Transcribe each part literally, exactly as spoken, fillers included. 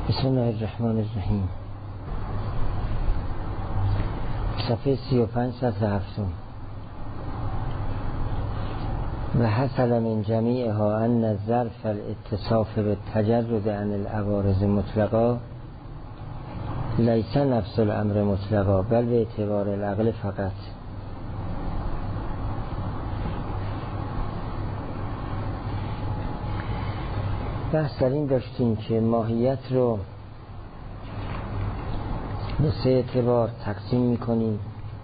بسم الله الرحمن الرحیم. صفحه سی و پنج صفحه هفتم. و حصل من جمیعها ان الظرف الاتصاف بالتجرد عن العوارض مطلقا لیس نفس الامر مطلقا بل به اعتبار العقل فقط. بحث در این داشتیم که ماهیت رو به سه اعتبار تقسیم میکنیم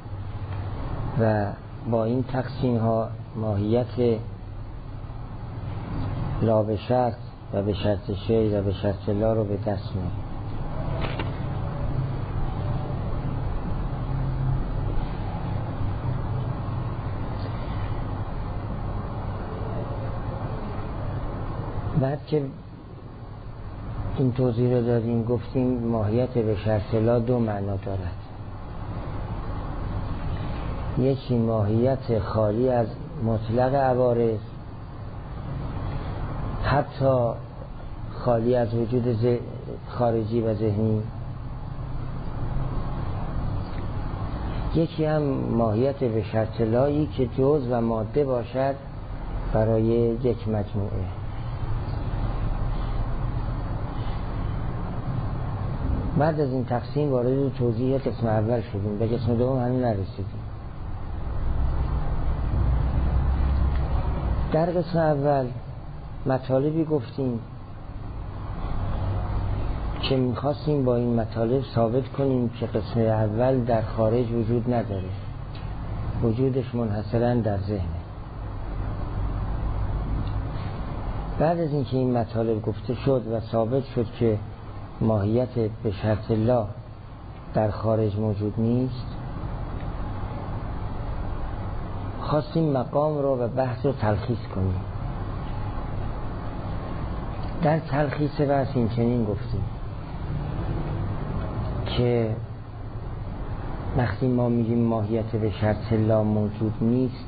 و با این تقسیم ها ماهیت لا به شرط و به شرط شی و به شرط لا رو به دست میاریم. بعد که این توضیح رو دادیم گفتیم ماهیت به شرط لا دو معنا دارد. یکی ماهیت خالی از مطلق عوارض، حتی خالی از وجود خارجی و ذهنی. یکی هم ماهیت به شرط لایی که جزء و ماده باشد برای یک مجموعه. بعد از این تقسیم وارد توضیح قسم اول شدیم، به قسم دوم هنوز نرسیدیم. در قسم اول مطالبی گفتیم که میخواستیم با این مطالب ثابت کنیم که قسم اول در خارج وجود نداره، وجودش منحصراً در ذهنه. بعد از اینکه این مطالب گفته شد و ثابت شد که ماهیت به شرط لا در خارج موجود نیست، خواستیم مقام رو و بحث رو تلخیص کنیم. در تلخیص بحث این چنین گفتیم که وقتی ما میگیم ماهیت به شرط لا موجود نیست،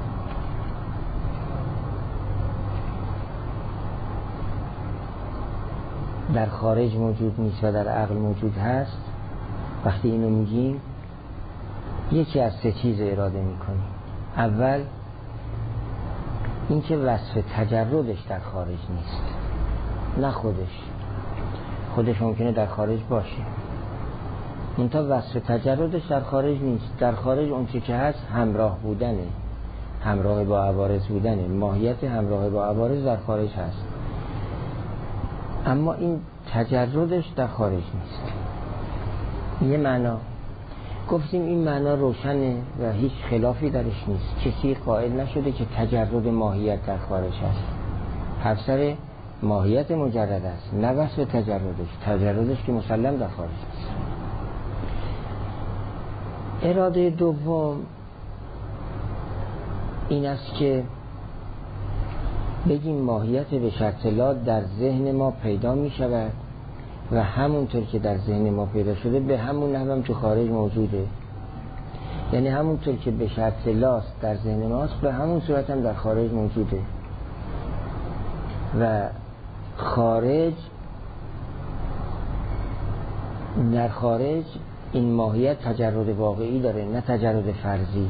در خارج موجود نیست و در عقل موجود هست، وقتی اینو میگیم یکی از سه چیز اراده میکنیم. اول اینکه وصف تجردش در خارج نیست، نه خودش خودش ممکنه در خارج باشه، منتها وصف تجردش در خارج نیست. در خارج اون چی که هست همراه بودنه، همراه با عوارض بودنه. ماهیت همراه با عوارض در خارج هست، اما این تجردش در خارج نیست. یه معنا گفتیم این معنا روشنه و هیچ خلافی درش نیست. کسی قائل نشده که تجرد ماهیت در خارج هست. حفظر ماهیت مجرد است، نه وصف تجردش. تجردش که مسلم در خارج است. اراده دوم این است که بگیم ماهیت به شرط لا در ذهن ما پیدا می شود و همونطور که در ذهن ما پیدا شده به همون نحو هم تو خارج موجوده. یعنی همونطور که به شرط لاست در ذهن ماست به همون صورت هم در خارج موجوده. و خارج در خارج این ماهیت تجرد واقعی داره، نه تجرد فرضی.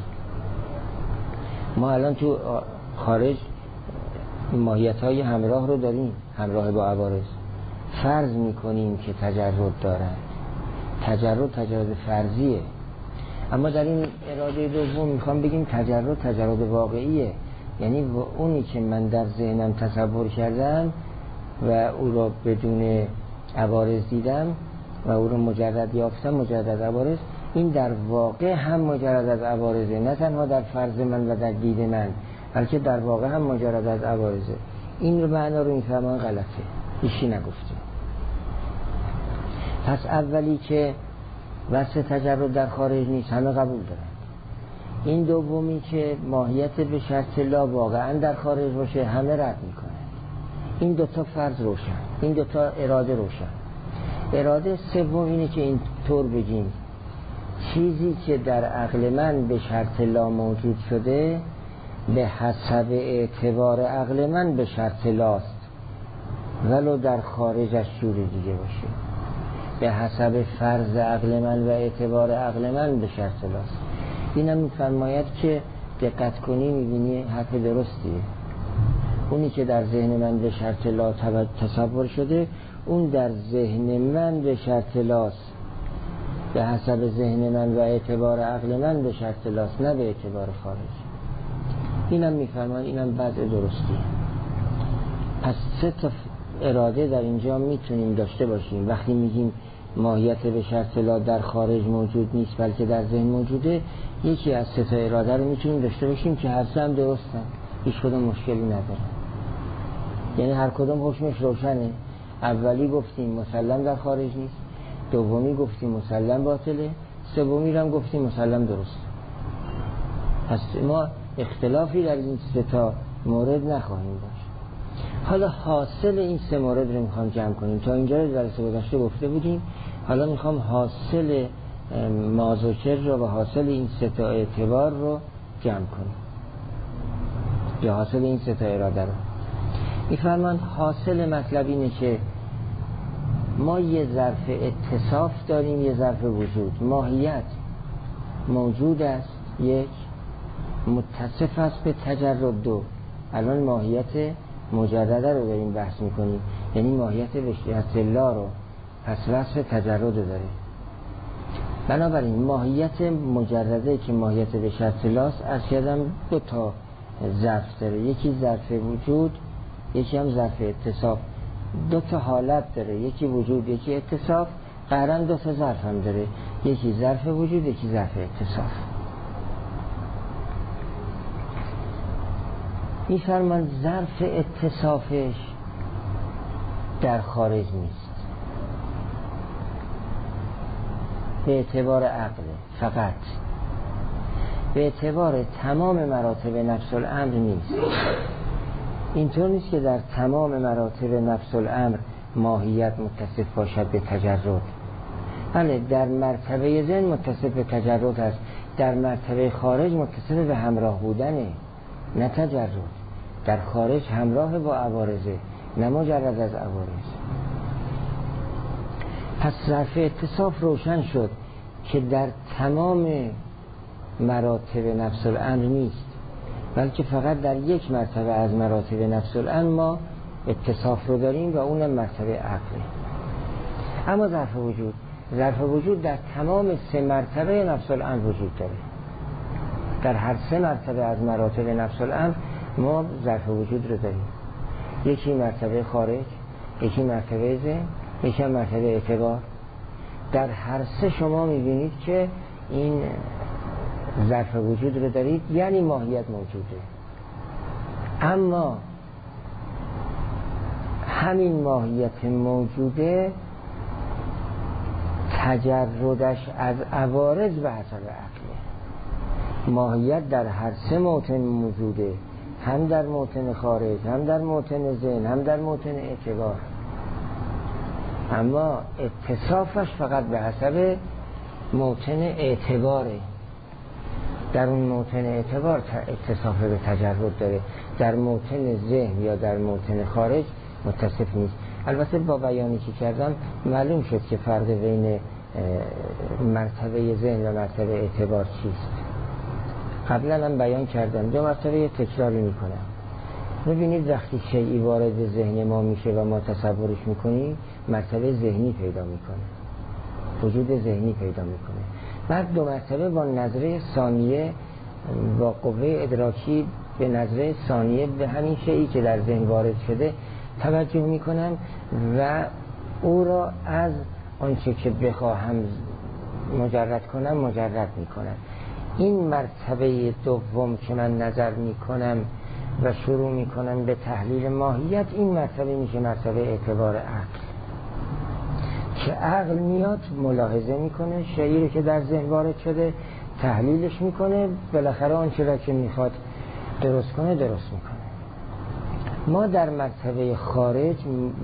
ما الان تو خارج ماهیت های همراه رو داریم، همراه با عوارض. فرض میکنیم که تجرد دارن، تجرد تجرد فرضیه. اما در این اراده دوم میخوام بگیم تجرد تجرد واقعیه. یعنی اونی که من در ذهنم تصور کردم و او رو بدون عوارض دیدم و او رو مجرد یافتم، مجرد عوارض، این در واقع هم مجرد از عوارضه، نه تنها در فرض من و در دید من، بلکه در واقع هم مجرد از عوارضه. این رو معنا رو میفهمن غلطه، ایشی نگفته. پس اولی که وصف تجرد در خارج نیست همه قبول دارن. این دومی که ماهیت به شرط لا واقعا در خارج باشه همه رد میکنن. این دوتا فرض روشن، این دوتا اراده روشن. اراده سوم اینه که این طور بگیم چیزی که در عقل من به شرط لا موجود شده به حسب اعتبار عقل من به شرط لاست ولو در خارج از شور دیگه باشه، به حسب فرض عقل من و اعتبار عقل من به شرط لاست. اینم میفرماید که دقت کنی میبینی حرف درستیه. اونی که در ذهن من به شرط لا تصور شده، اون در ذهن من به شرط لاست، به حسب ذهن من و اعتبار عقل من به شرط لاست، نه به اعتبار خارج. اینم میفرماید، اینم بعد درستیه. پس سه تا اراده در اینجا میتونیم داشته باشیم. وقتی میگیم ماهیت به شرط لا در خارج موجود نیست بلکه در ذهن موجوده، یکی از سه تا اراده رو میتونیم داشته باشیم که هر سه هم درستن، هیچ کدوم مشکلی نداره. یعنی هر کدوم حکمش روشنه. اولی گفتیم مسلم در خارج نیست، دومی گفتیم مسلم باطله، سومی هم گفتیم مسلم درست. پس ما اختلافی در این سه تا مورد نخواهیم داشت. حالا حاصل این سه مورد رو میخوام جمع کنیم. تا اینجا رو در سه گذشته گفته بودیم، حالا میخوام حاصل مازوکر رو و حاصل این سه تا اعتبار رو جمع کنیم، یا حاصل این سه تا اراده رو. میفرمان حاصل مطلب اینه که ما یه ظرف اتصاف داریم، یه ظرف وجود. ماهیت موجود است، یک، متصف است به تجرد، دو. الان ماهیت مجرده رو داریم بحث میکنیم، یعنی ماهیت وحدت الله رو، پس وصف تجرد داره. بنابراین ماهیت مجرده که ماهیت به شرط لاست، از کردم دو تا ظرف داره، یکی ظرف وجود، یکی هم ظرف اتصاف. دو تا حالت داره، یکی وجود یکی اتصاف. قرن دو تا ظرف هم داره، یکی ظرف وجود یکی ظرف اتصاف. میفرمان ظرف اتصافش در خارج نیست، به اعتبار عقل فقط، به اعتبار تمام مراتب نفس الامر نیست. اینطور نیست که در تمام مراتب نفس الامر ماهیت متصف باشد به تجرد. بله، در مرتبه ذهن متصف به تجرد است، در مرتبه خارج متصف به همراه بودنه، نه تجرد. در خارج همراه با عوارضه، نه مجرد از عوارض. پس ظرف اتصاف روشن شد که در تمام مراتب نفس الامر نیست، بلکه فقط در یک مرتبه از مراتب نفس الامر ما اتصاف رو داریم و اونم مرتبه عقله. اما ظرف وجود، ظرف وجود در تمام سه مرتبه نفس الامر وجود داره. در هر سه مرتبه از مراتب نفس الامر ما ظرف وجود رو داریم، یکی مرتبه خارج، یکی مرتبه ذهن، یکی مرتبه اعتبار. در هر سه شما میبینید که این ظرف وجود رو دارید، یعنی ماهیت موجوده. اما همین ماهیت موجوده تجردش از عوارض به حسب عقله. ماهیت در هر سه موطن موجوده، هم در موطن خارج، هم در موطن ذهن، هم در موطن اعتبار. اما اتصافش فقط به حسب موطن اعتباره. در اون موطن اعتبار اتصاف به تجرد داره، در موطن ذهن یا در موطن خارج متصف نیست. البته با بیانی که کردم معلوم شد که فرق بین مرتبه ذهن و مرتبه اعتبار چیست. قبلا هم بیان کردم، دو مرتبه تکراری میکنم. ببینید وقتی شیئی وارد ذهن ما میشه و ما تصورش میکنیم، مرتبه ذهنی پیدا میکنه، وجود ذهنی پیدا میکنه. بعد دو مرتبه با نظره ثانیه، با قوه ادراکی به نظره ثانیه به همین شیئی که در ذهن وارد شده توجه میکنم و او را از آنچه که بخواهم مجرد کنم مجرد میکنم. این مرتبه دوم که من نظر میکنم و شروع میکنم به تحلیل ماهیت، این مرتبه میشه مرتبه اعتبار عقل، که عقل میاد ملاحظه میکنه شیئی رو که در ذهن وارد شده، تحلیلش میکنه، بالاخره آنچه را که میخواد درست کنه درست میکنه. ما در مرتبه خارج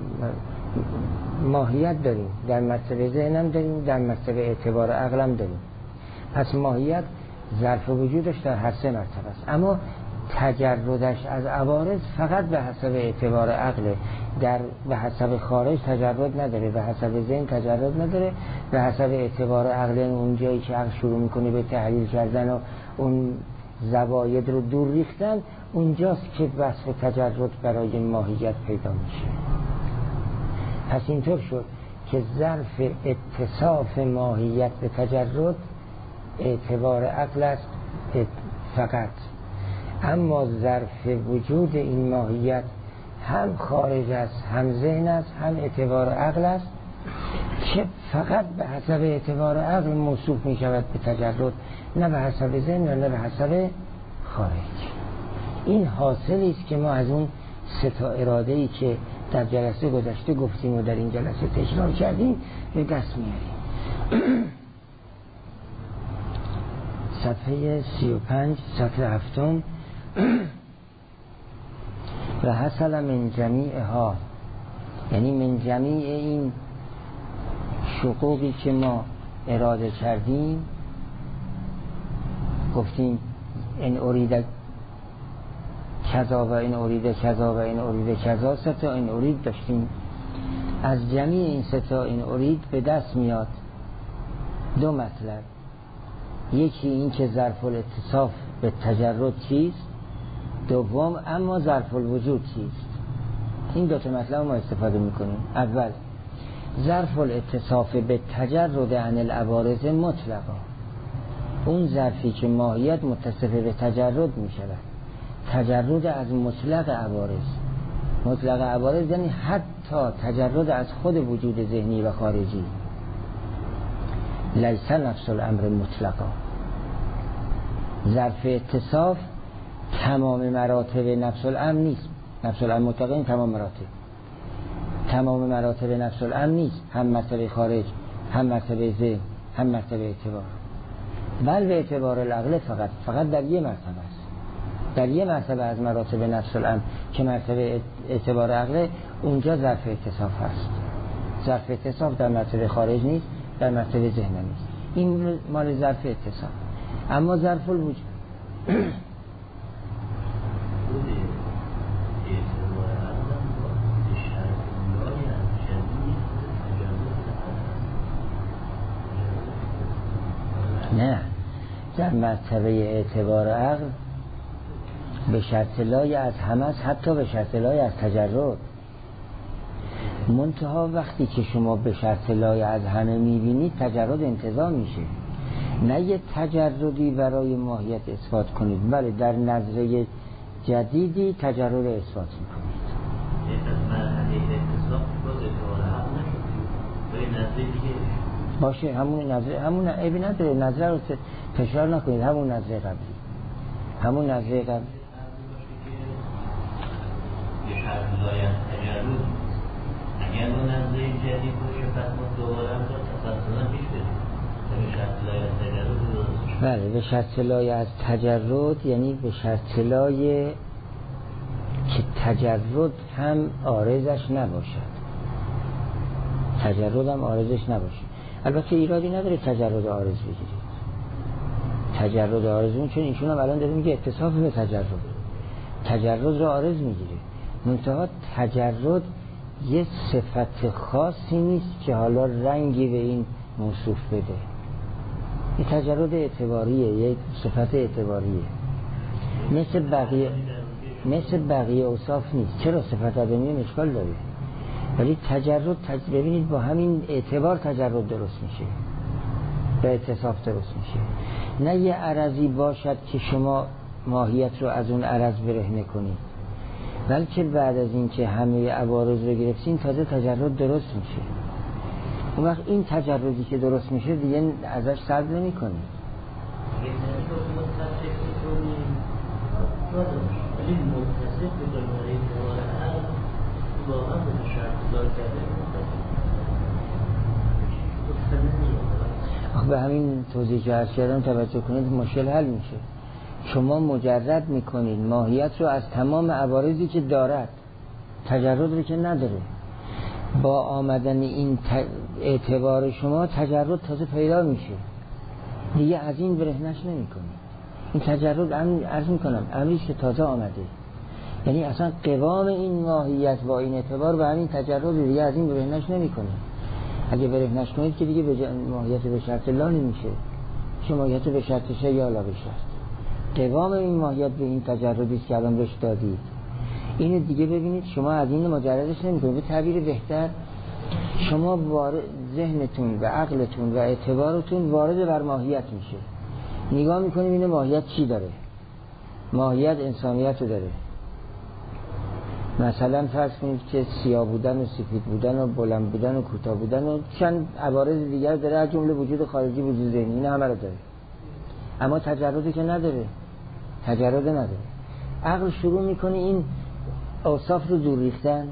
ماهیت داریم، در مرتبه ذهنم داریم، در مرتبه اعتبار عقلم داریم. پس ماهیت ظرف وجودش در هر سه مرتبه است، اما تجردش از عوارض فقط به حسب اعتبار عقله، در به حسب خارج تجرد نداره، به حسب ذهن تجرد نداره، به حسب اعتبار عقله اون جایی که عقل شروع میکنه به تحلیل کردن و اون زواید رو دور ریختن، اونجاست که وصف تجرد برای ماهیت پیدا میشه. پس اینطور شد که ظرف اتصاف ماهیت به تجرد اعتبار عقل است فقط، اما ظرف وجود این ماهیت هم خارج است، هم ذهن است، هم اعتبار عقل است که فقط به حسب اعتبار عقل موصوف می شود به تجرد، نه به حسب ذهن و نه به حسب خارج. این حاصلی است که ما از اون سه تا اراده‌ای که در جلسه گذشته گفتیم و در این جلسه تکرار کردیم به دست میاریم. صفحه سی و پنج سطر هفتم و حصل من جمیعها، یعنی من جمیع این شقوقی که ما اراده کردیم، گفتیم این ارید کذا و این ارید کذا و این ارید کذا، سه تا این ارید داشتیم. از جمیع این سه تا این ارید به دست میاد دو مطلب، یکی این که ظرف الاتصاف به تجرد چیست، دوم اما ظرف الوجود چیست. این دو تا مطلب ما استفاده میکنیم. اول ظرف الاتصاف به تجرد عن العوارض مطلقا، اون ظرفی که ماهیت متصف به تجرد میشود، تجرد از مطلق عوارض. مطلق عوارض یعنی حتی تجرد از خود وجود ذهنی و خارجی. لیس نفس الامر مطلقا. ظرف اتصاف تمام مراتب نفس الامر نیست. نفس الامر مطلقا این تمام مراتب تمام مراتب نفس الامر نیست، هم مرتبه خارج، هم مرتبه ذهن، هم مرتبه اعتبار، بل به اعتبار العقل فقط فقط در یه مرتبه است. در یه مرتبه از مراتب نفس الامر که مرتبه اعتبار عقل، اونجا ظرف اتصاف هست. ظرف اتصاف در مرتبه خارج نیست، در مرتبه ذهن نیست. این مال ظرف اتصاف. اما ظرف الوجود نه، در مرتبه اعتبار عقل به شرط لای از همه است، حتی به شرط لای از تجرد. منتها وقتی که شما به شرط لای از همه میبینید تجرد انتزاع میشه، نه یه تجردی برای ماهیت اثبات کنید، بله در نظره جدیدی تجرد اثبات میکنید. باشه همون نظره، همون عیبی نداره، نظره رو تکرار نکنید، همون نظره قبلی همون نظره قبلی اگر اون نظره جدید باشه پس ما دوباره هم تفصیلا پیش بریم به شرط لای از تجرد. بله به شرط لای از تجرد، یعنی به شرط لای که تجرد هم عارضش نباشد، تجرد هم عارضش نباشه. البته ایرادی نداره تجرد عارض بگیرید، تجرد عارضون، چون ایشون هم الان داره میگه اتصاف به تجرد، تجرد رو عارض میگیره. منتها تجرد یه صفت خاصی نیست که حالا رنگی به این موصوف بده. این تجرد اعتباریه، یه صفت اعتباریه، مثل بقیه مثل بقیه اوصاف نیست. چرا صفت آدمی اشکال داره، ولی تجرد تج... ببینید با همین اعتبار تجرد درست میشه، به اتصاف درست میشه. نه یه عرضی باشد که شما ماهیت رو از اون عرض برهنه کنید، بلکه بعد از این که همه عوارض رو گرفتین تازه تجرد درست میشه. اون وقت این تجردی که درست میشه دیگه ازش سلب نمی کنید. آخه به همین توضیح که عرض کردم توجه کنید مشکل حل میشه. شما مجرد میکنید ماهیت رو از تمام عوارضی که دارد، تجرد رو که نداره. با آمدن این اعتبار شما تجرد تازه پیدا میشه، دیگه از این برهنش نمی کنید. این تجرد عرض میکنم امریست که تازه آمده، یعنی اصلا قوام این ماهیت با این اعتبار به همین تجرد دیگه از این برهنش نمیکنه. اگه برهنش کنید که دیگه ماهیت به شرط لا نمیشه، چه ماهیت به شرط شه یا لا به شرط. قوام این ماهیت به این تجردی که الان بهش دادید، اینو دیگه ببینید شما از این مجردش نمیکنید. به تعبیر بهتر شما وارد ذهنتون و عقلتون و اعتبارتون وارد بر ماهیت میشه، نگاه میکنیم این ماهیت چی داره. ماهیت انسانیت رو داره. مثلا فرض کنید که سیاه بودن و سفید بودن و بلند بودن و کوتاه بودن و چند عوارض دیگر داره، از جمله وجود خارجی، وجود ذهنی، این همه رو داره. اما تجردی که نداره، تجرد نداره. عقل شروع میکنه این اوصاف رو دور ریختن،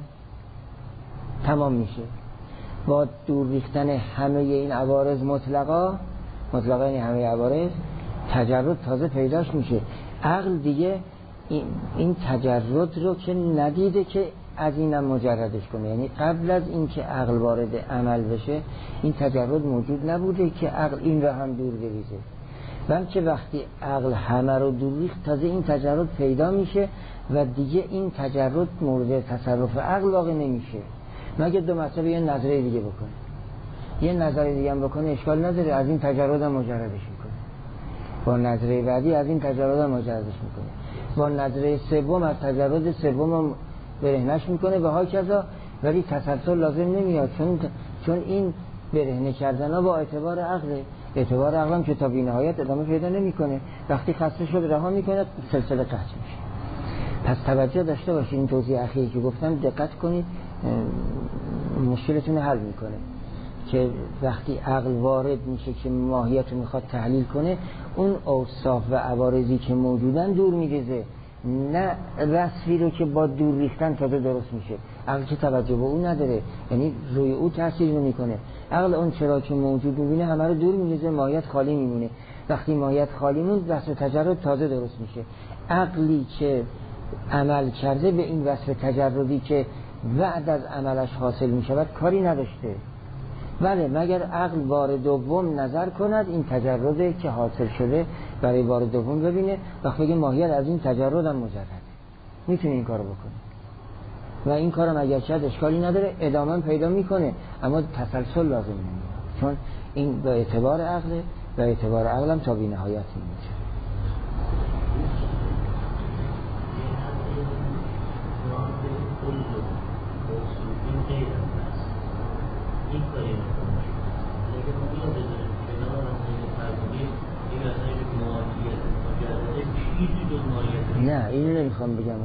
تمام میشه. با دور ریختن همه این عوارض مطلقا، مطلقا یعنی همه عوارض، تجرد تازه پیداش میشه. عقل دیگه این, این تجرد رو که ندیده که از اینم مجردش کنه، یعنی قبل از این که عقل وارد عمل بشه این تجرد موجود نبوده که عقل این رو هم دور بریزه، بلکه وقتی عقل همه رو دور ریخت تازه این تجرد پیدا میشه و دیگه این تجرد مورد تصرف عقل واقع نمیشه، مگه دو مرتبه یه نظره دیگه بکنه. یه نظره دیگه هم بکنه اشکال نداره، از این تجرد هم مجردش میکنه. با نظره بعدی از این تجرد هم مجردش میکنه. با نظره سوم از تجرد سوم هم برهنش میکنه و های کذا. ولی تسلسل لازم نمیاد، چون چون این برهنه کردن ها با اعتبار عقله. اعتبار عقل هم که تا بی‌نهایت ادامه پیدا نمیکنه. وقتی خسته شد رها میکنه، سلسله قطع میشه. پس توجه داشته باشید، این توضیح اخیری که گفتم دقت کنید، مشکلتون رو حل میکنه. که وقتی عقل وارد میشه که ماهیت رو میخواد تحلیل کنه، اون اوصاف و عوارضی که موجودن دور میریزه، نه وصفی رو که با دور ریختن تازه درست میشه. عقل که توجه به اون نداره، یعنی روی او تاثیر نمیکنه. عقل اون چرا که موجود میبینه همه رو دور میریزه، ماهیت خالی میمونه. وقتی ماهیت خالی موند، وصف تجرد تازه درست میشه. عقلی که عمل کرده به این وصف تجردی که بعد از عملش حاصل میشود کاری نداشته. بله، مگر عقل بار دوم نظر کند این تجرده که حاصل شده برای بار دوم ببینه، وقت بگه ماهیت از این تجرد هم مجرده، میتونه این کارو بکنه و این کارم اگر شد اشکالی نداره، ادامه پیدا میکنه، اما تسلسل لازم نمیاد، چون این به اعتبار عقله و اعتبار عقلم تا بی نهایت میشه. نه اینو نمیخوام بگم،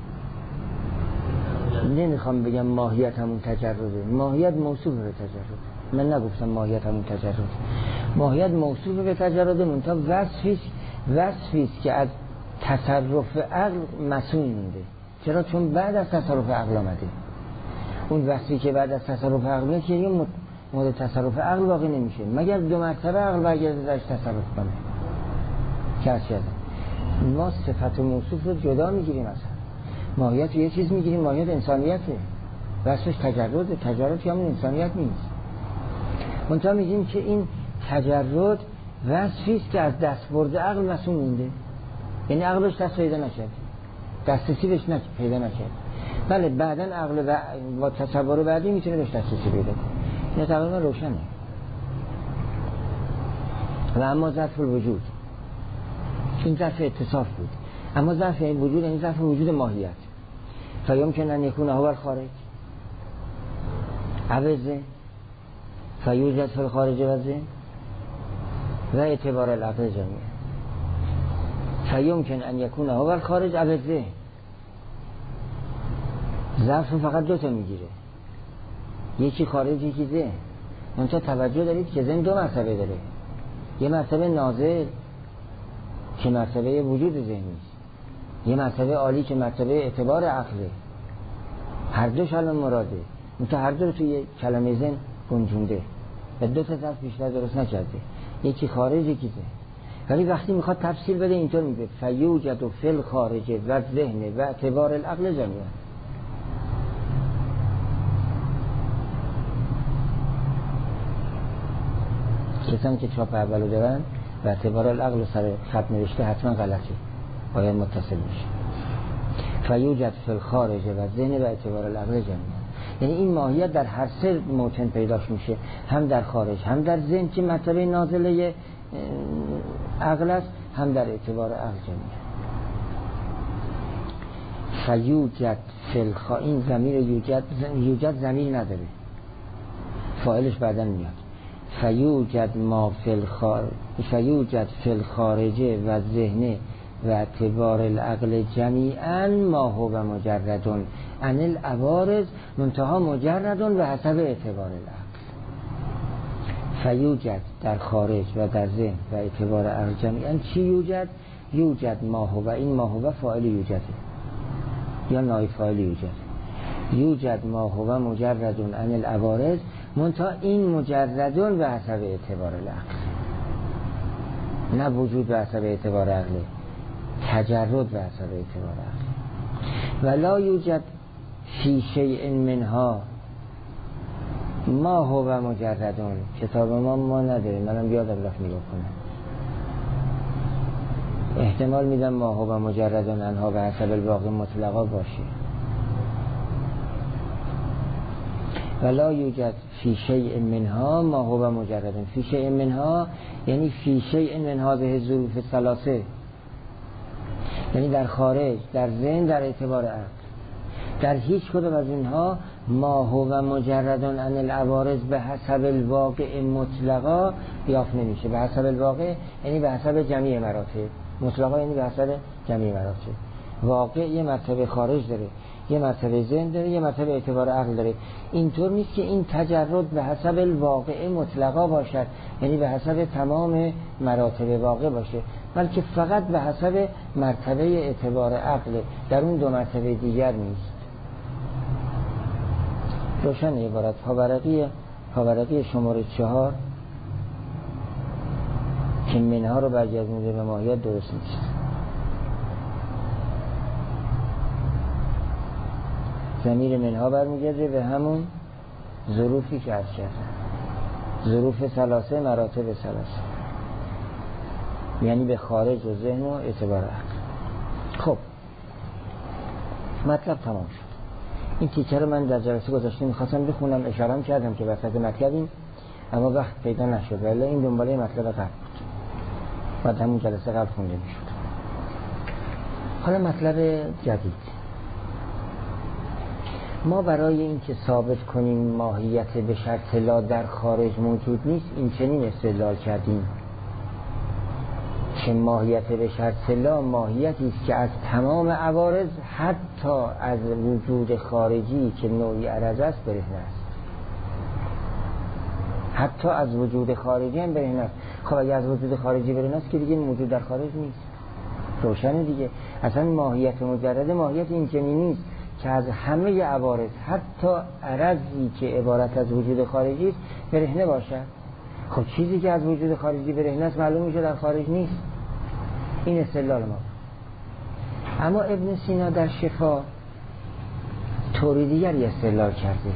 نمیخوام بگم ماهیت همون تجرده. ماهیت موصوف به تجرده. من نگفتم ماهیت همون تجرده. ماهیت موصوف به تجرده، منتها وصفیست وصفیست که از تصرف عقل مسئول مونده. چرا؟ چون بعد از تصرف عقل آمده. اون وصفی که بعد از تصرف عقل میاد که یه مورد تصرف عقل واقع نمیشه، مگر دو مرتبه عقل برگرده درش تصرف کنه. کار شده. ما صفت و موصوف رو جدا میگیریم. اصلا ماهیت رو یه چیز میگیریم، ماهیت انسانیته، وصفش تجرده. تجرد که همون انسانیت نیست. منتها میگیم که این تجرد وصفیست که از دست برده عقل مسئول مونده، یعنی عقلش دست پیدا نشد، دسترسی بهش پیدا نشد. بله بعداً عقل با تصور بعدی میتونه بهش دسترسی پیدا کنه. این تقریبا روشنه. و اما ظرف الوجود، این ظرف اتصاف بود، اما ظرف این وجود، این ظرف وجود ماهیت. فیمکن ان یکون هو الخارج عوضه فیوجد فی الخارج وضع و اعتبار العقل جمعیه. فیمکن ان یکون هو الخارج عوضه، ظرف فقط دوتا میگیره، یکی خارج یکی ذهن. منتها توجه دارید که ذهن دو مرتبه داره، یه مرتبه نازل که مرتبه وجود ذهنی، یه مرتبه عالی که مرتبه اعتبار عقله. هر دوش الان مراده، منتها هر دو رو توی کلمه ذهن گنجونده و دو تا ظرف بیشتر درست نکرده، یکی خارج یکی ذهن. ولی وقتی میخواد تفصیل بده اینطور میگه فیوجد و فی الخارج و ذهن و اعتبار العقل جمعیه. کسانی که چاپ اولو دارن و اعتبار العقل سر خط نوشته حتما غلطه، باید متصل بشه. فیوجد فی الخارج و ذهن و اعتبار العقل جمعیه. یعنی این ماهیت در هر سه موطن پیداش میشه، هم در خارج، هم در ذهن که مرتبه نازله عقل است، هم در اعتبار عقل جمعیه. فیوجد فی الخارج، این ضمیر یوجد یوجد ضمیر نداره، فاعلش بعداً میاد. فیوجد ما فی الخارج فیوجد فی الخارج و ذهن و اعتبار العقل جمیعا ما هو مجردون عن العوارض منتها مجردون و حسب اعتبار العقل. فیوجد در خارج و در ذهن و اعتبار عقل جمیعا چی یوجد؟ یوجد ما هو، این ما هو فاعل یوجده یا نایب فاعل یوجد. یوجد ما هو مجردون عن العوارض منتها این مجردون و حسب اعتبار العقل، نه وجود و حسب اعتبار عقل، تجرد و حسب اعتبار عقل. ولا یوجد فی شیء منها ما هو مجردون. کتاب ما ما نداره، منم بیادم رفت نگاه کنم، احتمال میدم ما هو مجردون انها و حسب الواقع مطلقا باشه. ولا یوجد فی شیء منها ما هو مجردون. فی شیء منها یعنی فی شیء من هذه الظروف الثلاثه، یعنی در خارج، در ذهن، در اعتبار عقل، در هیچ کدوم از اینها ما هو مجردون عن العوارض به حسب الواقع مطلقا یافت نمیشه. به حسب الواقع یعنی به حسب جمیع مراتب، مطلقا یعنی به حسب جمیع مراتب. واقع یه مرتبه خارج داره، یه مرتبه ذهن داره، یه مرتبه اعتبار عقل داره. اینطور نیست که این تجرد به حسب الواقع مطلقا باشد، یعنی به حسب تمام مراتب واقع باشه، بلکه فقط به حسب مرتبه اعتبار عقل، در اون دو مرتبه دیگر نیست. روشن عبارت. پاورقی پاورقی شماره چهار که منها رو برگردونده به ماهیت درست نیست. ضمیر منها برمیگرده به همون ظروفی که عرض کردم، ظروف ثلاثه، مراتب ثلاثه، یعنی به خارج و ذهن و اعتبار عقل. خب مطلب تمام شد. این تیکه رو من در جلسه گذاشته میخواستم بخونم، اشارم کردم که وسط مطلبیم اما وقت پیدا نشد، ولی این دنباله مطلب قبل بود، بعد همون جلسه قبل خونده میشد. حالا مطلب جدید. ما برای اینکه ثابت کنیم ماهیت به شرط لا در خارج موجود نیست، این چنین استدلال کردیم که ماهیت به شرط لا ماهیتی است که از تمام عوارض حتی از وجود خارجی که نوعی عرض است برهنه است. حتی از وجود خارجی هم برهنه است. خب اگه از وجود خارجی برهنه است که دیگه موجود در خارج نیست. روشنه دیگه. اصلا ماهیت مجرد ماهیت این چنین نیست که از همه عوارض حتی عرضی که عبارت از وجود خارجی است برهنه باشد. خب چیزی که از وجود خارجی برهنه است معلوم میشه در خارج نیست. این استدلال ما. اما ابن سینا در شفا طوری دیگری استدلال کرده،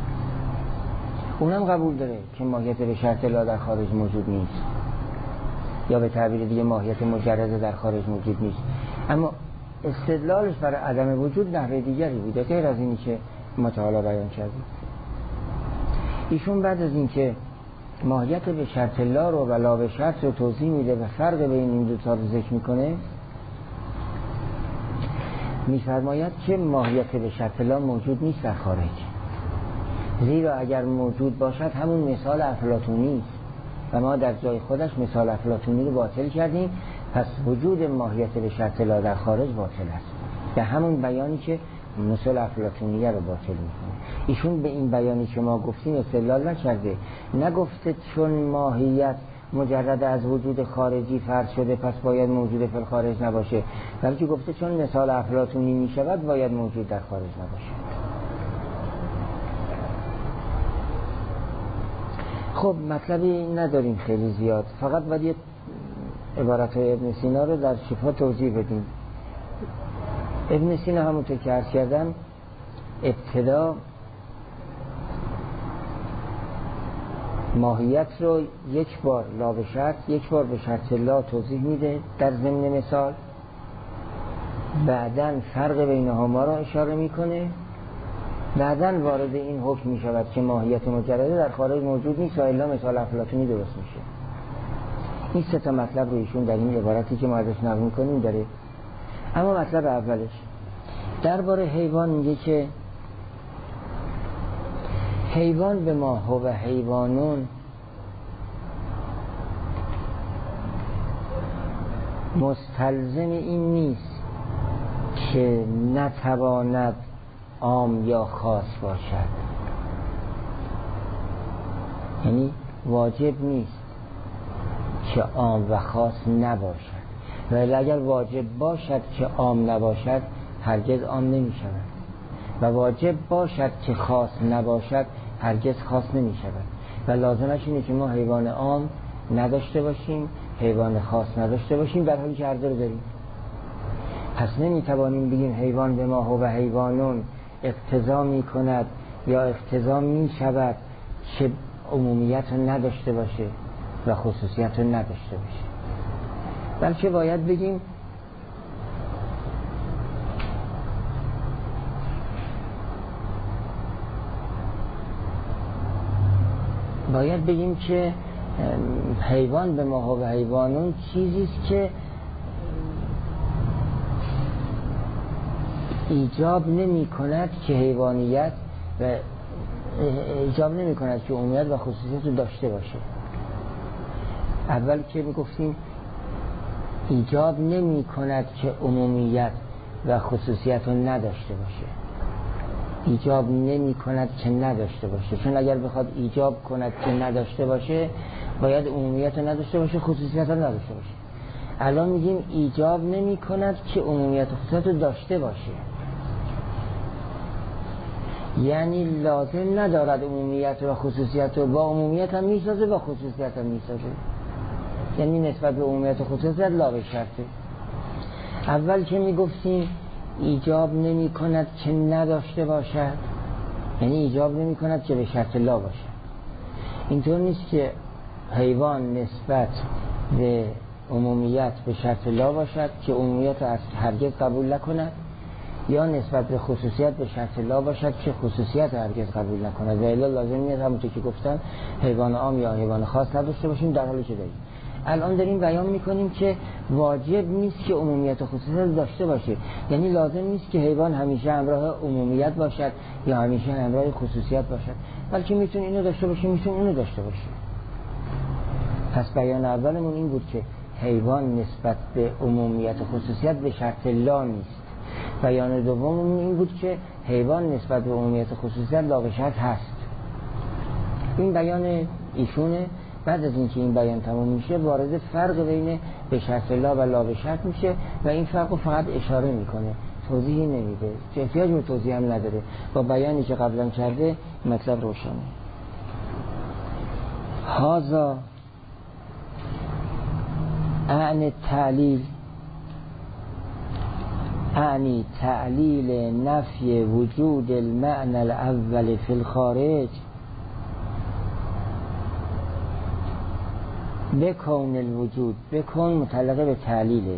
اونم قبول داره که ماهیت به شرط لا در خارج موجود نیست، یا به تعبیر دیگه ماهیت مجرد در خارج موجود نیست، اما استدلالش برای عدم وجود نحوه دیگری بوده غیر از اینی که ما تا حالا بیان کردیم. ایشون بعد از اینکه ماهیت به شرط لا رو و لا به شرط رو توضیح میده و فرق بین این دو تا رو ذکر میکنه، میفرماید که ماهیت به شرط لا موجود نیست در خارج، زیرا اگر موجود باشد همون مثال افلاطونی است و ما در جای خودش مثال افلاطونی رو باطل کردیم، پس وجود ماهیت به شرط لا در خارج باطل است، به همون بیانی که مثال افلاطونیه رو باطل میکنه. ایشون به این بیانی که ما گفتیم استدلال نکرده، نگفته چون ماهیت مجرد از وجود خارجی فرض شده پس باید موجود فی الخارج نباشه، بلکه گفته چون مثال افلاطونی میشود باید موجود در خارج نباشه. خب مطلبی نداریم خیلی زیاد، فقط باید عبارت های ابن سینا رو در شفا توضیح بدیم. ابن سینا همونطور که عرض کردم ابتدا ماهیت رو یک بار لا به شرط، یک بار به شرط لا توضیح میده در ضمن مثال، بعداً فرق بینهما را اشاره میکنه، بعداً وارد این حکم میشود که ماهیت مجرده در خارج موجود نیست و الا مثال افلاطونی درست میشه. این سه تا مطلب رو ایشون در این عبارتی که ما ازش نقل میکنیم داره. اما مطلب اولش درباره حیوان میگه که حیوان به ما هو حیوانون مستلزم این نیست که نتواند عام یا خاص باشد، یعنی واجب نیست که عام و خاص نباشد، ولی اگر واجب باشد که عام نباشد هرگز عام نمی شود و واجب باشد که خاص نباشد هرگز خاص نمی شود و لازمش اینه که ما حیوان عام نداشته باشیم، حیوان خاص نداشته باشیم، در حالی که هر دو رو داریم. پس نمی توانیم بگیم حیوان به ما هو حیوانون اقتضا می کند یا اقتضا می شود که عمومیت رو نداشته باشه و خصوصیت رو نداشته باشه، بلکه باید بگیم باید بگیم که حیوان به ما هو حیوانون چیزی است که ایجاب نمی کند که حیوانیت و ایجاب نمی کند که عمومیت و خصوصیت رو داشته باشه. اول که می گفتیم ایجاب نمی کند که عمومیت و خصوصیت رو نداشته باشه، ایجاب نمی کند که نداشته باشه، چون اگر بخواد ایجاب کند که نداشته باشه باید عمومیت رو نداشته باشه، خصوصیت رو نداشته باشه. الان میگیم ایجاب نمی کند که عمومیت و خصوصیت رو داشته باشه، یعنی لازم ندارد عمومیت و خصوصیت رو، با عمومیت هم میسازه با خصوصیت هم میسازه، یعنی نسبت به عمومیت و خصوصیت لا به شرطه. اول که میگفتیم ایجاب نمی کند که نداشته باشد، یعنی ایجاب نمی کند که به شرط لا باشد. اینطور نیست که حیوان نسبت به عمومیت به شرط لا باشد که عمومیت از هرگز قبول نکند، یا نسبت به خصوصیت به شرط لا باشد که خصوصیت هرگز قبول نکند و الا لازم نیست همونطور که گفتن حیوان عام یا حیوان خاص نداشته باشیم، در حالی که داریم. الان داریم بیان میکنیم که واجب نیست که عمومیت و خصوصیت داشته باشه، یعنی لازم نیست که حیوان همیشه همراه عمومیت باشد یا همیشه همراه خصوصیت باشد، بلکه میتونه اینو داشته باشه، میتونه اونو داشته باشه. پس بیان اولمون این بود که حیوان نسبت به عمومیت و خصوصیت به شرط لا نیست. بیان دوممون این بود که حیوان نسبت به عمومیت و خصوصیت لا به شرط هست. این بیان ایشونه. بعد از اینکه این بیان تموم میشه وارد فرق بین به شرط لا و لا به شرط میشه و این فرق رو فقط اشاره میکنه، توضیحی نمیده، احتیاج به توضیح هم نداره، با بیانی که قبلا کرده مطلب روشنه. هذا اعنی تعلیل اعنی تعلیل نفی وجود المعنى الاول فی الخارج بکون الوجود. بکون متعلقه به تعلیله،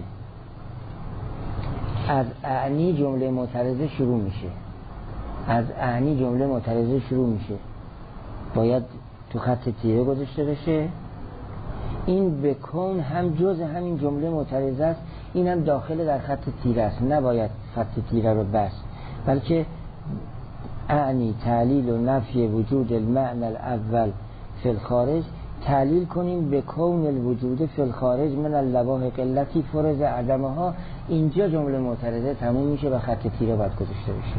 از اعنی جمله معترضه شروع میشه، از اعنی جمله معترضه شروع میشه باید تو خط تیره گذاشته بشه. این بکون هم جز همین جمله معترضه است، این هم داخل در خط تیره است، نباید خط تیره رو بس، بلکه اعنی تعلیل و نفی وجود المعنى الاول فی الخارج، تعلیل کنیم به کون الوجود فی الخارج من اللواح قلتی فرض عدمها. اینجا جمله معترضه تموم میشه و خط تیره باید گذاشته بشه.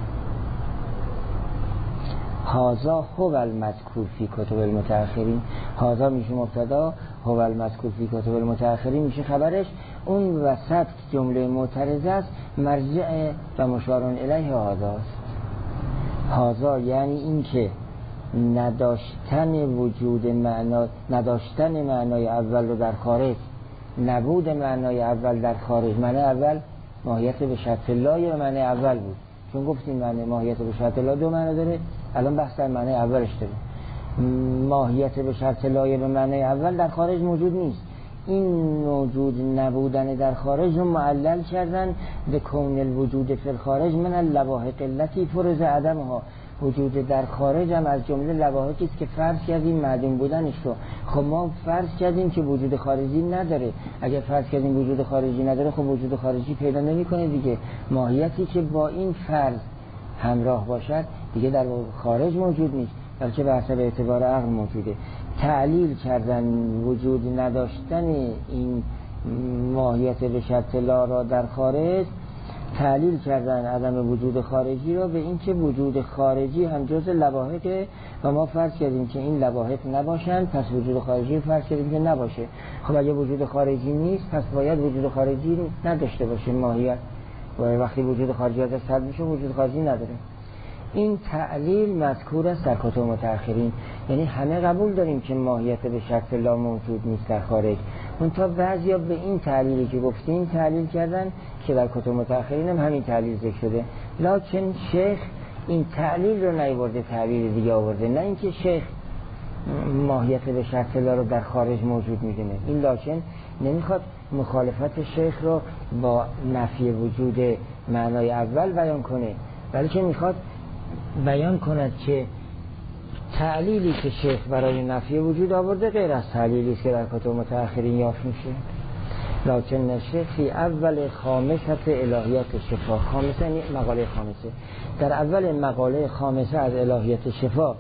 هازا هو المذکور فی کتب المتأخرین، هازا میشه مبتدا، هو المذکور فی کتب المتأخرین میشه خبرش، اون وسط جمله معترضه است، مرجع و مشارون الیه هازاست. هازا یعنی این که نداشتن وجود معنا، نداشتن معنای اول رو در خارج، نبود معنای اول در خارج. معنی اول ماهیت به شرط لا یا معنی اول بود، چون گفتیم معنی ماهیت به شرط لا دو معنی داره، الان بحث در معنی اولش داره. ماهیت به شرط لایه به معنی اول در خارج موجود نیست. این موجود نبودن در خارج رو معلل کردن به کون الوجود فی الخارج من اللواحق التي فرض عدمها. وجود در خارج هم از جمله لواحقی است که فرض کردیم معدوم بودنش رو. خب ما فرض کردیم که وجود خارجی نداره. اگر فرض کردیم وجود خارجی نداره، خب وجود خارجی پیدا نمیکنه دیگه. ماهیتی که با این فرض همراه باشد دیگه در خارج موجود نیست، بلکه به حسب اعتبار عقل موجوده. تعلیل کردن وجود نداشتن این ماهیت به شرط لا را در خارج، تعلیل کردن عدم وجود خارجی را به این که وجود خارجی هم جز لواحقه و ما فرض کردیم که این لواحق نباشن، پس وجود خارجی فرض کردیم که نباشه. خب اگه وجود خارجی نیست، پس باید وجود خارجی رو نداشته باشه ماهیت، و وقتی وجود خارجی ازش سلب میشه وجود خارجی نداره. این تعلیل مذکور است در کتب متأخرین، یعنی همه قبول داریم که ماهیت به شرط لا موجود نیست در خارج. اون تا بعضیا به این تعلیلی که گفتیم تعلیل کردن که در کتب متأخرین هم همین تعلیل ذکر شده، لکن شیخ این تعلیل رو نیاورده، تعبیر دیگه آورده. نه اینکه شیخ ماهیت به شرط لا رو در خارج موجود میدونه، این لکن نمیخواد مخالفت شیخ رو با نفی وجود معنای اول بیان کنه، بلکه میخواد بیان کند که تعلیلی که شیخ برای نفی وجود آورده غیر از تعلیلی که در کتب متأخرین یافت میشه. لکن الشیخ فی اول خامسه الهیات شفا، خامسه یعنی مقاله خامسه، در اول مقاله خامسه از الهیات شفا،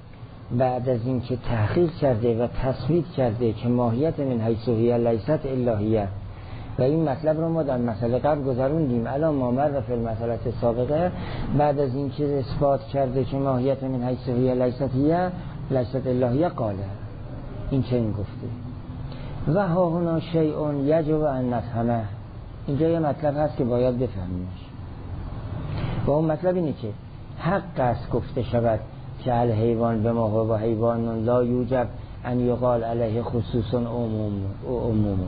بعد از این که تحقیق کرده و تثبیت کرده که ماهیت من حیث هی لیست الهیه، و این مطلب رو ما در مسئله قبل گذروندیم، الان ما مر فی المسئله سابقه، بعد از این که اثبات کرده که ماهیت من حیث هی لیست هی لیست الهیه قاله، این چه این گفته و ها هنا شیء یجب ان نفهمه. اینجا یه مطلب هست که باید بفهمیمش، و اون مطلب اینه که حق است گفته شود که الحیوان به ما هو حیوان لا یوجب ان یقال علیه خصوص عموم عموم.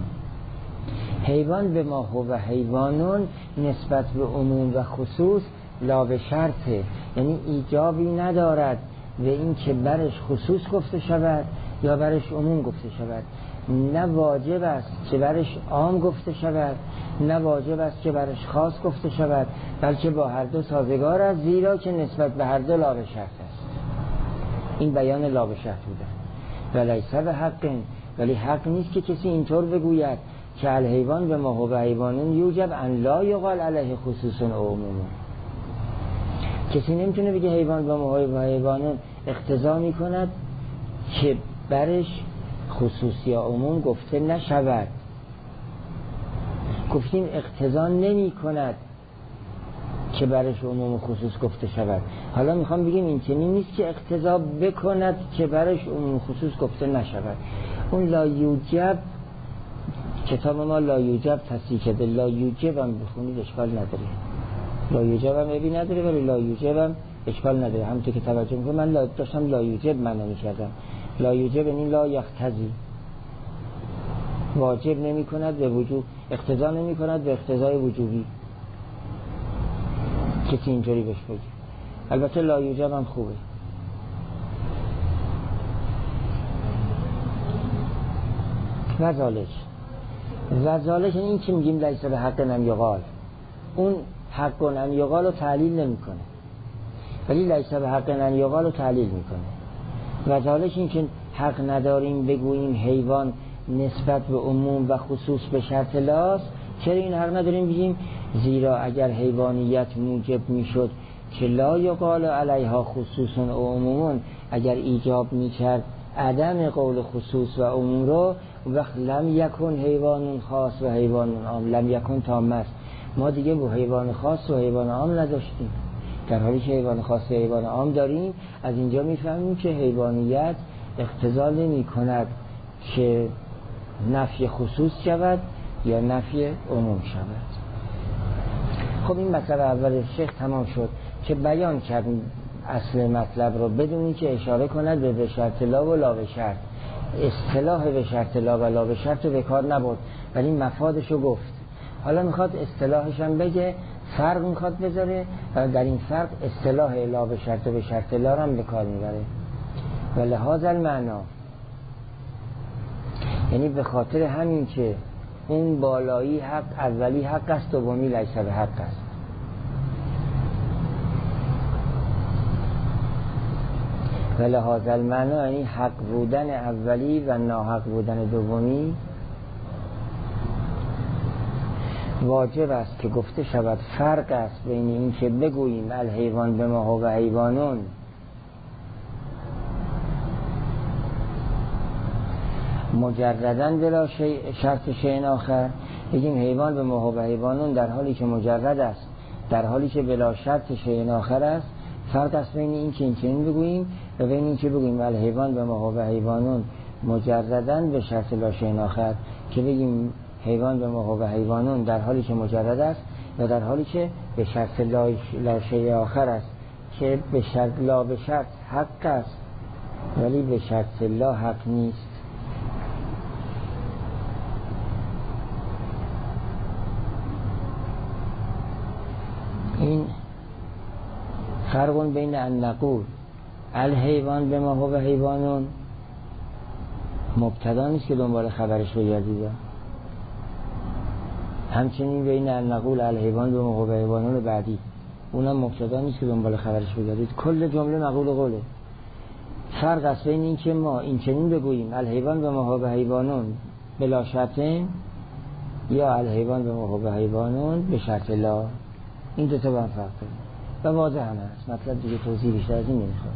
حیوان به ما هو حیوانون نسبت به عموم و خصوص لا به شرطه، یعنی ایجابی ندارد به این که برش خصوص گفته شود یا برش عموم گفته شود. نه واجب است که برش عام گفته شود، نه واجب است که برش خاص گفته شود، بلکه با هر دو سازگار است، زیرا که نسبت به هر دو لا به شرط است. این بیان لا به شرط بودن. ولیس به حق، ولی حق نیست که کسی اینطور بگوید که الحیوان به ما هو حیوانون یوجب ان لا یقال علیه خصوص و عموم. کسی نمیتونه بگه حیوان به ما هو حیوانون اقتضا میکند که برش خصوص یا عموم گفته نشود. گفتیم اقتضا نمی کند که برش عموم و خصوص گفته شود. حالا میخوام بگیم این چنین نیست که اقتضا بکند که برش عموم و خصوص گفته نشود. اون لا یوجب، کتاب ما لا یوجب تصحیح کرده، لا یوجب هم بخونید اشکال نداره، لا یوجب هم عیبی نداره، ولی لا یوجب هم اشکال نداره. همونطور که توجه میکنم من لا داشتم لا یوجب معنا میکردم. لا یوجب یعنی لا یقتضی، واجب نمی کند به وجوب، اقتضا نمی کند به اقتضای وجوبی. کسی اینجوری بهش بگه. البته لا یوجب هم خوبه. وذالک وذالک یعنی این که میگیم لیس به حق ان یقال، اون حق ان یقال رو تعلیل نمی کنه، ولی لیس به حق ان یقال رو تعلیل میکنه. وذالک این که حق نداریم بگوییم حیوان نسبت به عموم و خصوص به شرط لاست. چرا این حق نداریم بگیم؟ زیرا اگر حیوانیت موجب میشد که لا یقال علیها خصوص و عموم، اگر ایجاب میکرد عدم قول خصوص و عموم رو، وقت لم یکن حیوان خاص و حیوان عام، لم یکن تام است، ما دیگه با حیوان خاص و حیوان عام نداشتیم. در حالی که حیوان خاص و حیوان عام داریم، از اینجا میفهمیم که حیوانیت اقتضا نمی کند که نفی خصوص شود یا نفی عموم شود. خب این مطلب اول شیخ تمام شد که بیان کرد اصل مطلب رو بدون اینکه اشاره کند به به شرط لا و لا به شرط. اصطلاح به شرط لا و لا به شرط رو به کار نبرد، ولی مفادش رو گفت. حالا میخواد اصطلاحش هم بگه، فرق میخواد بذاره و در این فرق اصطلاح لا به شرط و به شرط لا هم به کار میبره. و لحاظ المعنا، یعنی به خاطر همین که اون بالایی حق اولی حق است، دومی لیس به حق است. و لحاظ المعنا یعنی حق بودن اولی و ناحق بودن دومی واجب است که گفته شود فرق است بین این که بگوییم الحیوان به ما هو حیوانون مجردن بلا شرط شیء آخر، بگیم حیوان به ما هو حیوانون در حالی که مجرد است، در حالی که بلا شرط شیء آخر است. فرق است بین این که این چنین بگوییم و بین این که بگوییم الحیوان به ما هو حیوانون مجردن به شرط لا شیء آخر، که بگیم حیوان به ما هو حیوانون در حالی که مجرد است و در حالی که به شرط لا شیء آخر است، که به شرط لا به شرط حق است ولی به شرط لا حق نیست. این فرق بین ان نقول الحیوان به ما هو حیوانون مبتدا نیست که دنبال خبرش بگردید، همچنین بین ان نقول الحیوان به ما هو حیوانون بعدی اونم مبتدا نیست که دنبال خبرش بگردید، کل جمله مقول قوله. فرق است بین این که ما این چنین بگوییم الحیوان به ما هو حیوانون بلا شرطین یا الحیوان به ما هو حیوانون به شرط لا. این دو تا با هم فرق داره و واضح هم هست، مطلب دیگه توضیح بیشتر از این نمیخواد.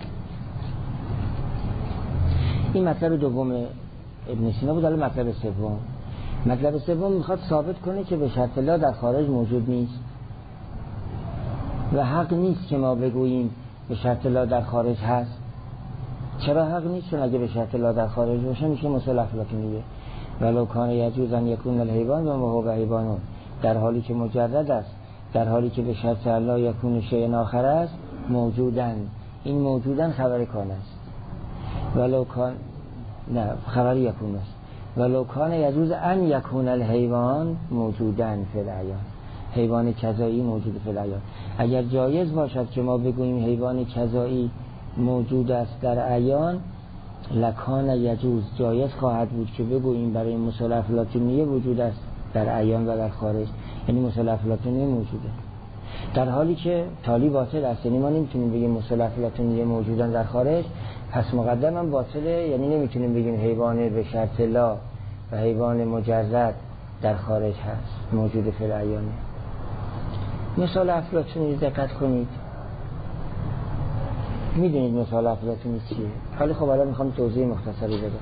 این مطلب دوم ابن سینا بود. حالا مطلب سوم، مطلب سوم میخواد ثابت کنه که به شرط لا در خارج موجود نیست و حق نیست که ما بگوییم به شرط لا در خارج هست. چرا حق نیست؟ چون اگه به شرط لا در خارج باشه میشه مثل افلاطونیه ولو کان یجوز ان یکون الحیوان و ما هو حیوانون، در حالی که مجرد است، در حالی که به شرط لا یکون شیء آخر است موجودن. این موجودن خبر کان است، ولو کان نه خبر یکون است. ولو کان یجوز ان یکون الحیوان موجودن فی العیان، حیوان کذایی موجود فی العیان. اگر جایز باشد که ما بگوییم حیوان کذایی موجود است در عیان، لکان یجوز جایز خواهد بود که بگوییم برای مثال افلاطونیه وجود است در عیان و در خارج، یعنی مثال افلاطونیه موجوده، در حالی که تالی باطل است. یعنی ما نمیتونیم بگیم مثال افلاطونیه موجودن در خارج، پس مقدم هم باطله. یعنی نمیتونیم بگیم حیوان به شرط لا و حیوان مجرد در خارج هست موجود فی العیانه. مثال افلاطونی دقت کنید، میدونید مثال افلاطونی چیه؟ حالا خب الان میخوام توضیح مختصری بدم.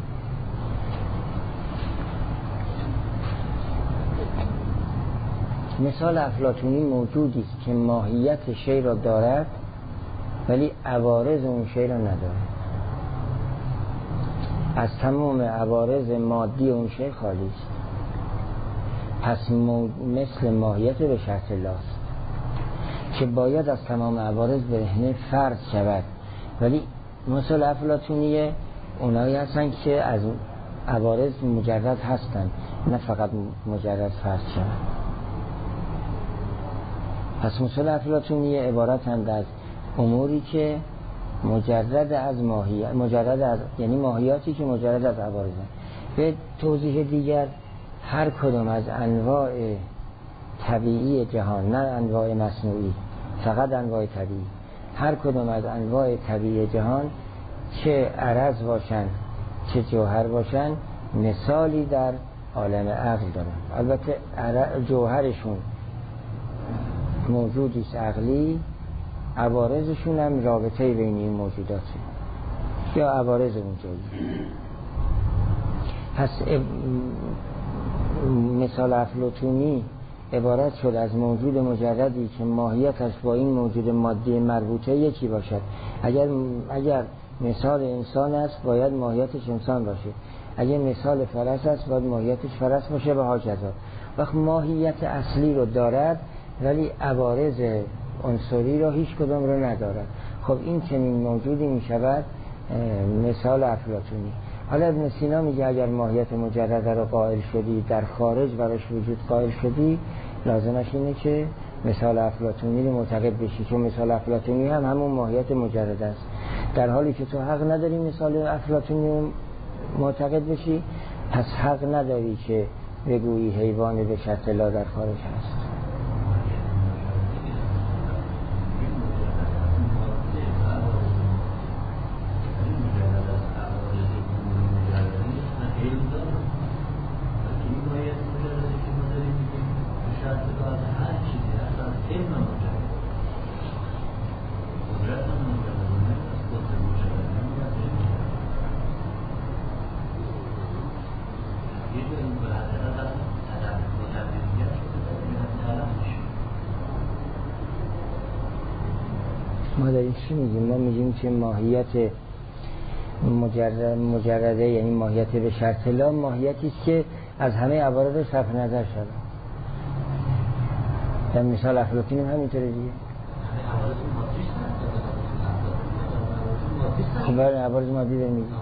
مثال افلاطونی موجودی است که ماهیت شی را دارد ولی عوارض اون شی را ندارد، از تمام عوارض مادی اون شی خالی است. پس مو... مثل ماهیت به شرط لاست که باید از تمام عوارض برهنه فرض شود، ولی مثال افلاطونیه اونایی هستن که از عوارض مجرد هستن، نه فقط مجرد فرض شود. پس مثال افلاطونیه عبارتند از اموری که مجرد از ماهیت، مجرد از یعنی ماهیاتی که مجرد از عوارضن. به توضیح دیگر، هر کدام از انواع طبیعی جهان، نه انواع مصنوعی، فقط انواع طبیعی، هر کدام از انواع طبیعی جهان چه عرض باشن چه جوهر باشن مثالی در عالم عقل دارن. البته جوهرشون موجودیست عقلی، عوارضشون هم رابطه بین این موجوداته یا عوارض اونجایی. پس مثال افلاطونی عبارت شد از موجود مجردی که ماهیتش با این موجود مادی مربوطه یکی باشد. اگر اگر مثال انسان است باید ماهیتش انسان باشه، اگر مثال فرس است باید ماهیتش فرس باشه و هاکذا. وقت ماهیت اصلی رو دارد ولی عوارض عنصری رو هیچ کدام رو ندارد، خب این چنین موجودی می شود مثال افلاطونی. حالا ابن سینا میگه اگر ماهیت مجرده رو قائل شدی، در خارج براش وجود قائل شدی، لازمش اینه که مثال افلاطونی رو معتقد بشی، چون مثال افلاطونی هم همون ماهیت مجرد است. در حالی که تو حق نداری مثال افلاطونی معتقد بشی، پس حق نداری که بگویی حیوان به شرط لا در خارج هست. ما داریم چی میگیم؟ ما میگیم که ماهیت مجرد مجرده، یعنی ماهیت به شرط لا، ماهیتی است که از همه عوارض صرف نظر شده. در مثال افلاطونی هم همینطوره دیگه. خب برای عوارض مادی داریم میگیم.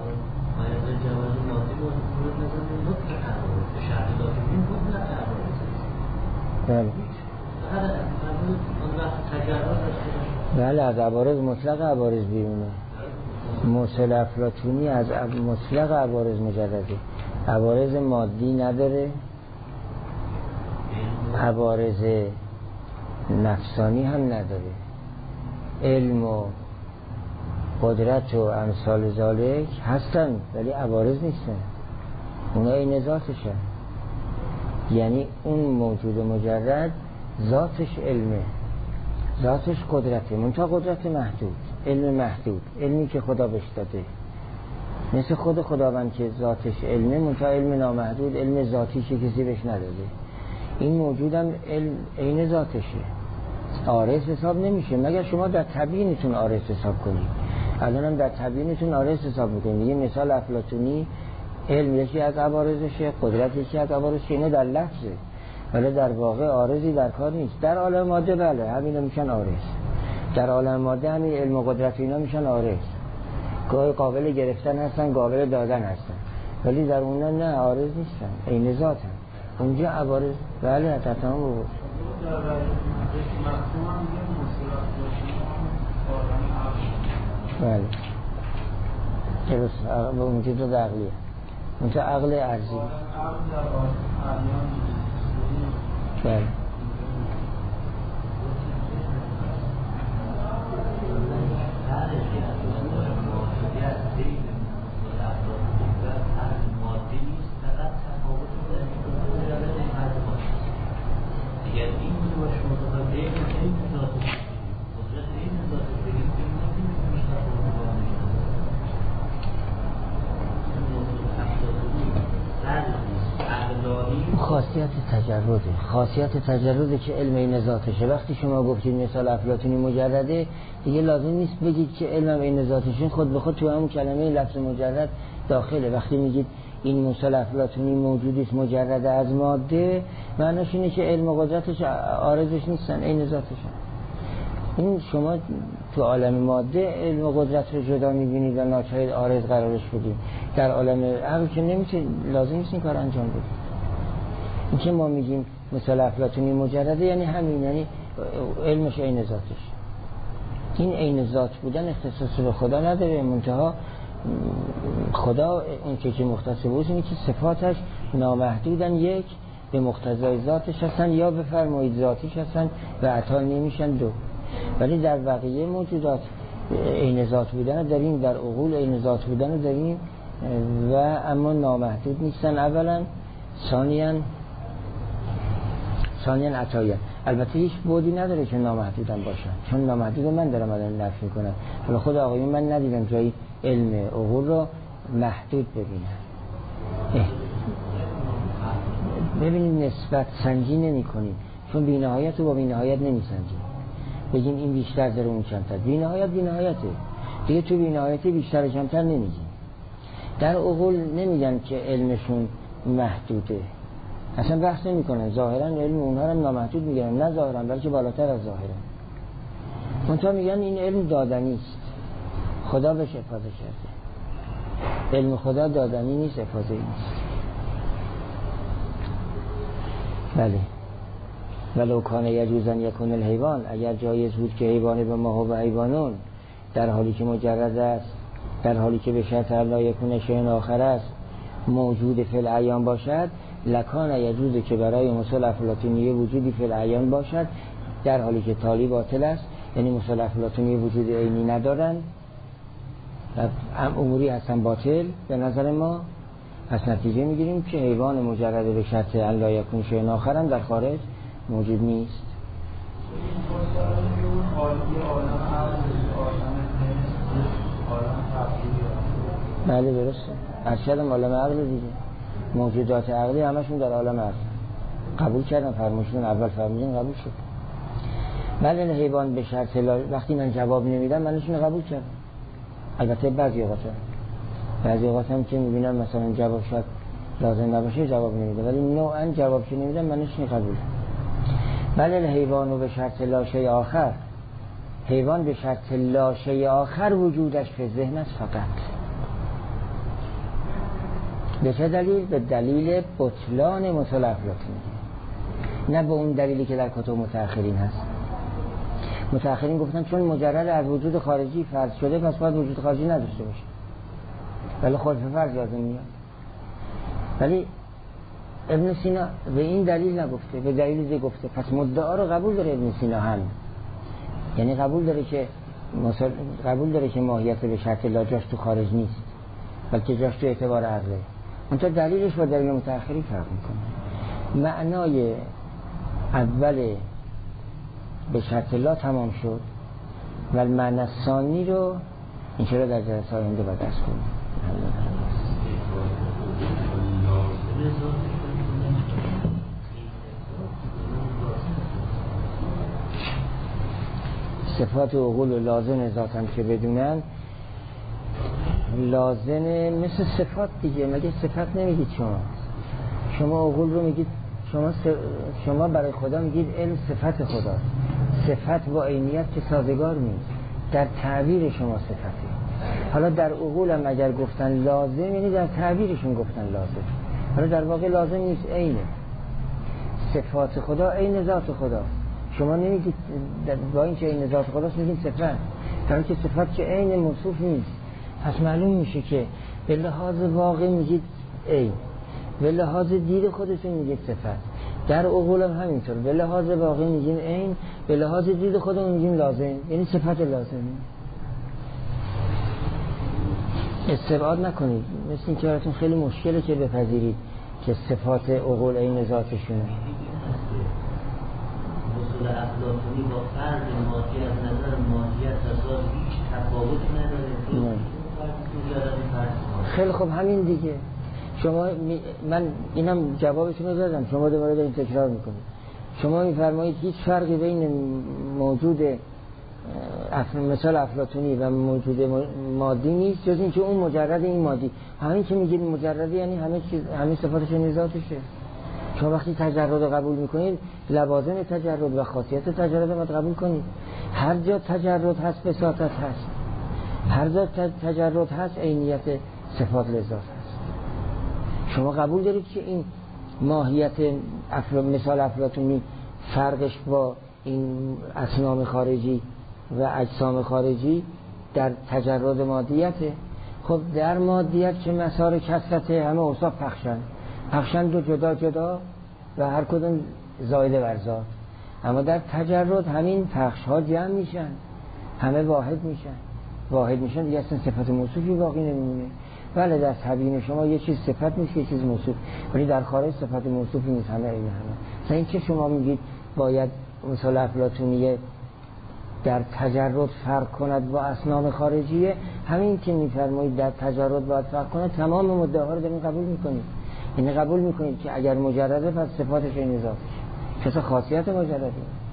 بله بله از عوارض مطلق عوارض بیرونه. مثل افلاطونی از مطلق عوارض مجرده، عوارض مادی نداره، عوارض نفسانی هم نداره، علم و قدرت و امثال ذالک هستن ولی عوارض نیستن، اونا این ذاتشه. یعنی اون موجود مجرد ذاتش علمه، ذاتش قدرته، منتها قدرت محدود، علم محدود، علمی که خدا بهش داده، مثل خود خداوند که ذاتش علمه، منتها علم نامحدود، علم ذاتی که کسی بهش نداده. این موجودم علم عین ذاتشه، عارض حساب نمیشه مگر شما در تبیینتون عارض حساب کنید. الانم در تبیینتون عارض حساب میکنید. یه مثال افلاطونی علم یکی از عوارضشه، قدرت یکی از عوارضشه، اینه در لفظه ولی در واقع عارضی در کار نیست. در عالم ماده بله همینا میشن عارض، در عالم ماده همین علم و قدرت اینا میشن عارض، گاهی قابل گرفتن هستن، قابل دادن هستن، ولی در اونا نه عارض نیستن، عین ذاتن. اونجا عوارض بله حتما بود. بله درست، به اونجا دو عقلیه، اونجا عقل ارضی. بله خاصیت تجرده، خاصیت تجرده که علم این ذاتشه. وقتی شما گفتید مثال افلاطونی مجرده، دیگه لازم نیست بگید که علم این ذاتشه، خود به خود تو همون کلمه لفظ مجرد داخله. وقتی میگید این مثال افلاطونی موجودی است مجرد از ماده، معناش اینه که علم و قدرتش عارضش نیستن، این ذاتشه. این شما تو عالم ماده علم و قدرت رو جدا میبینید و ناچار عارض قرارش بدید. در عالم عقل که نمیشه، لازم نیست این کار انجام بدید. این که ما میگیم مثال افلاطونی مجرده یعنی همین، یعنی علمش عین ذاتش. این عین ذات بودن اختصاص به خدا نداره، منتها خدا اون که که مختص بود اینه که صفاتش نامحدودن، یک به مقتضای ذاتش هستن یا بفرمایید ذاتیش هستن و عطا نمیشن دو. ولی در بقیه موجودات عین ذات بودن داریم، در عقول عین ذات بودن داریم و اما نامحدود نیستن اولا، ثانیاً ثانیاً عطایا. البته هیچ بودی نداره که نامحدودن باشن، چون نامحدود من دارم الان نفی میکنم، ولی خود آقایون من ندیدم جایی علم عقول رو محدود ببینن. ببینید نسبت سنجی نمی کنید، چون بی‌نهایت رو با بی‌نهایت نمی سنجید. بگیم این بیشتر داره اون کمتر، بی‌نهایت بی‌نهایته دیگه، تو بی‌نهایتی بیشتر و کمتر نمیگیم. در عقول نمیگن که علمشون محدوده، اصلا بحث نمی کنن، ظاهرا علم اونها رو نامحدود میگن، نه ظاهرا بلکه بالاتر از ظاهرا. منتها میگن این علم دادنی است، خدا بهش افاضه کرده، علم خدا دادنی نیست، افاضه نیست. بله ولو کان یجوزن یکون الحیوان، اگر جایز بود که حیوان به ما و حیوانون در حالی که مجرد است، در حالی که به شرط لا یکون شیء آخر است موجود فی العیان باشد، لکان یجوز که برای مثال افلاطونی وجودی فی العیان باشد در حالی که تالی باطل است، یعنی مثال افلاطونی وجود عینی ندارند، اموری هستن باطل به نظر ما. پس نتیجه میگیریم که حیوان مجرد به شرط لا یکون شیء آخر هم در خارج موجود نیست. بله درسته، ارشدم عالم عقل دیگه، موجودات عقلی همشون در عالم عقل قبول کردن، فرموشون اول فرمودین قبول شد. بله حیوان به شرط لا، وقتی من جواب نمیدم منشون قبول کردم. البته بعضی اوقات بعضی اوقات هم که میبینم مثلا جواب شد لازم نباشه جواب نمیدم، ولی نوعا جواب که نمیدم منشون قبول. بله حیوان به شرط لا شیء آخر، حیوان به شرط لا شیء آخر وجودش به ذهن است فقط. به چه دلیل؟ به دلیل بطلان مثال افلاطونی، نه به اون دلیلی که در کتب متأخرین هست. متأخرین گفتن چون مجرد از وجود خارجی فرض شده پس باید وجود خارجی نداشته باشه، ولی خود فرض لازم میاد. ولی ابن سینا به این دلیل نگفته، به دلیل دیگه گفته. پس مدعا رو قبول داره ابن سینا هم، یعنی قبول داره که مثلا قبول داره که ماهیت به شرط لا جاش تو خارج نیست بلکه جاش تو اعتبار عقله. اونتا دلیلش با دلیل متأخری فرق میکنه. معنای اول به شرط لا تمام شد و معنی ثانی رو این چرا در جلسه آینده باید درس کنیم. صفات عقول و لازم ذاتم که بدونن لازمه مثل صفات دیگه. مگه صفت نمیگید شما؟ شما عقول رو میگید، شما س... شما برای خدا میگید علم صفت خدا، صفت با عینیت که سازگار نیست، در تعبیر شما صفته. حالا در عقول هم اگر گفتن لازم یعنی در تعبیرشون گفتن لازم، حالا در واقع لازم نیست، عینه. صفات خدا عین ذات خدا، شما نمیگید با این که عین ذات خداست میگید صفت، در حالی که صفت که عین موصوف نیست. پس معلوم میشه که به لحاظ واقع میگید عین، به لحاظ دید خودتون میگید صفت. در عقول هم همینطور، به لحاظ واقع میگین عین، به لحاظ دید خودمون میگیم لازم، یعنی صفت لازم. استبعاد نکنید، مثل این که براتون خیلی مشکله که بپذیرید که صفات عقول عین ذاتشونه. اصول افلاطونی با فرض مادی از نظر مادیت اساس هیچ تفاوتی نداره. خیلی خب همین دیگه. شما می... من اینم جوابتون رو دادم، شما دوباره دارید تکرار میکنید. شما میفرمایید هیچ فرقی بین موجود اف... مثال افلاطونی و موجود مادی نیست جز این که اون مجرد این مادی. همین که میگید مجرد یعنی همه چیز، همه صفاتش ذاتشه. شما وقتی تجرد قبول میکنید لوازم تجرد و خاصیت تجرد رو قبول کنید. هر جا تجرد هست بساطت هست، هر جا تجرد هست عینیت صفات لذات هست. شما قبول دارید که این ماهیت افلا... مثال افلاطونی فرقش با این اصنام خارجی و اجسام خارجی در تجرد مادیته. خب در مادیت که مسار کثرته همه اوصاف پخشن پخشن دو جدا جدا و هر کدوم زایده بر ذات، اما در تجرد همین پخش ها جمع میشن، همه واحد میشن. واحد میشن دیگه اصلا صفت موصوفی باقی نمیمونه. بله در تبیین شما یه چیز صفت میشه یه چیز موصوف، ولی در خارج صفت موصوفی نیست، همه این همه. مثلا این که شما میگید باید مثال افلاطونیه در تجرد فرق کند با اصنام خارجیه، همین که میفرمایید در تجرد باید فرق کند تمام مدعاها رو دارین قبول میکنید. یعنی قبول میکنید که اگر مجرده پس صفاتش این ذاتش، چه خاصیت مجرده.